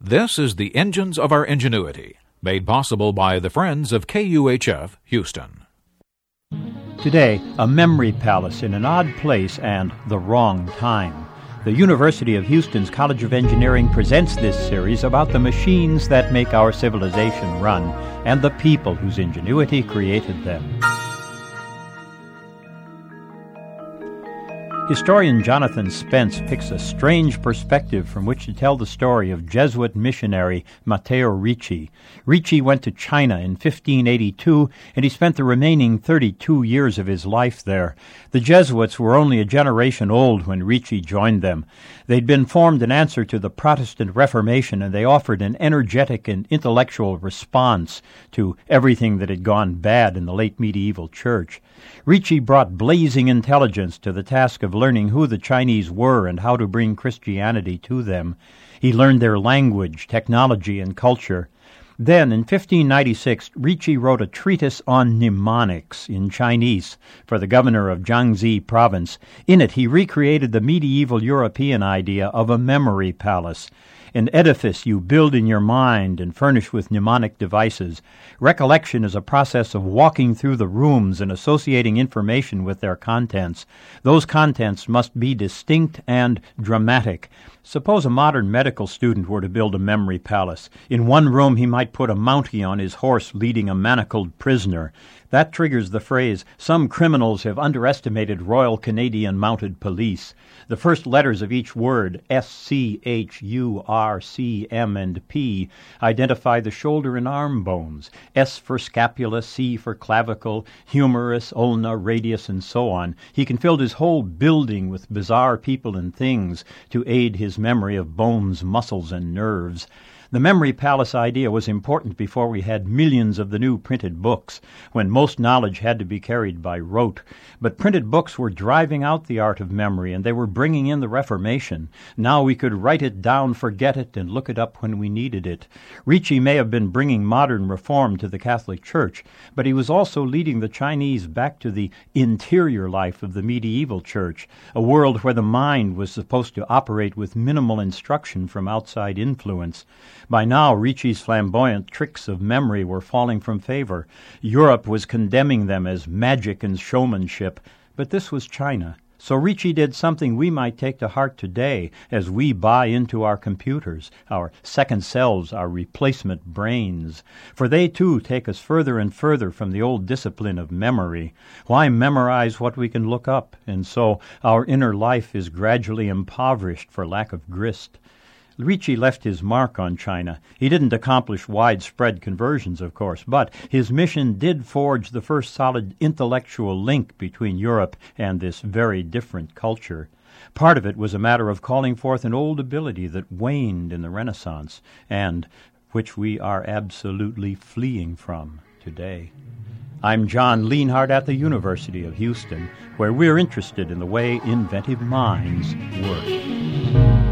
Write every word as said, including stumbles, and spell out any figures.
This is the Engines of Our Ingenuity, made possible by the Friends of K U H F Houston. Today, a memory palace in an odd place and the wrong time. The University of Houston's College of Engineering presents this series about the machines that make our civilization run and the people whose ingenuity created them. Historian Jonathan Spence picks a strange perspective from which to tell the story of Jesuit missionary Matteo Ricci. Ricci went to China in fifteen eighty-two, and he spent the remaining thirty-two years of his life there. The Jesuits were only a generation old when Ricci joined them. They'd been formed in answer to the Protestant Reformation, and they offered an energetic and intellectual response to everything that had gone bad in the late medieval church. Ricci brought blazing intelligence to the task of learning who the Chinese were and how to bring Christianity to them. He learned their language, technology, and culture. Then, in fifteen ninety-six, Ricci wrote a treatise on mnemonics in Chinese for the governor of Jiangxi province. In it, he recreated the medieval European idea of a memory palace, an edifice you build in your mind and furnish with mnemonic devices. Recollection is a process of walking through the rooms and associating information with their contents. Those contents must be distinct and dramatic. Suppose a modern medical student were to build a memory palace. In one room he might put a Mountie on his horse leading a manacled prisoner. That triggers the phrase, "Some criminals have underestimated Royal Canadian Mounted Police." The first letters of each word, S, C, H, U, R, C, M, and P, identify the shoulder and arm bones. S for scapula, C for clavicle, humerus, ulna, radius, and so on. He can fill his whole building with bizarre people and things to aid his memory of bones, muscles, and nerves. The memory palace idea was important before we had millions of the new printed books, when most knowledge had to be carried by rote. But printed books were driving out the art of memory, and they were bringing in the Reformation. Now we could write it down, forget it, and look it up when we needed it. Ricci may have been bringing modern reform to the Catholic Church, but he was also leading the Chinese back to the interior life of the medieval church, a world where the mind was supposed to operate with minimal instruction from outside influence. By now, Ricci's flamboyant tricks of memory were falling from favor. Europe was condemning them as magic and showmanship, but this was China. So Ricci did something we might take to heart today as we buy into our computers, our second selves, our replacement brains. For they, too, take us further and further from the old discipline of memory. Why memorize what we can look up? And so our inner life is gradually impoverished for lack of grist. Ricci left his mark on China. He didn't accomplish widespread conversions, of course, but his mission did forge the first solid intellectual link between Europe and this very different culture. Part of it was a matter of calling forth an old ability that waned in the Renaissance, and which we are absolutely fleeing from today. I'm John Lienhardt at the University of Houston, where we're interested in the way inventive minds work.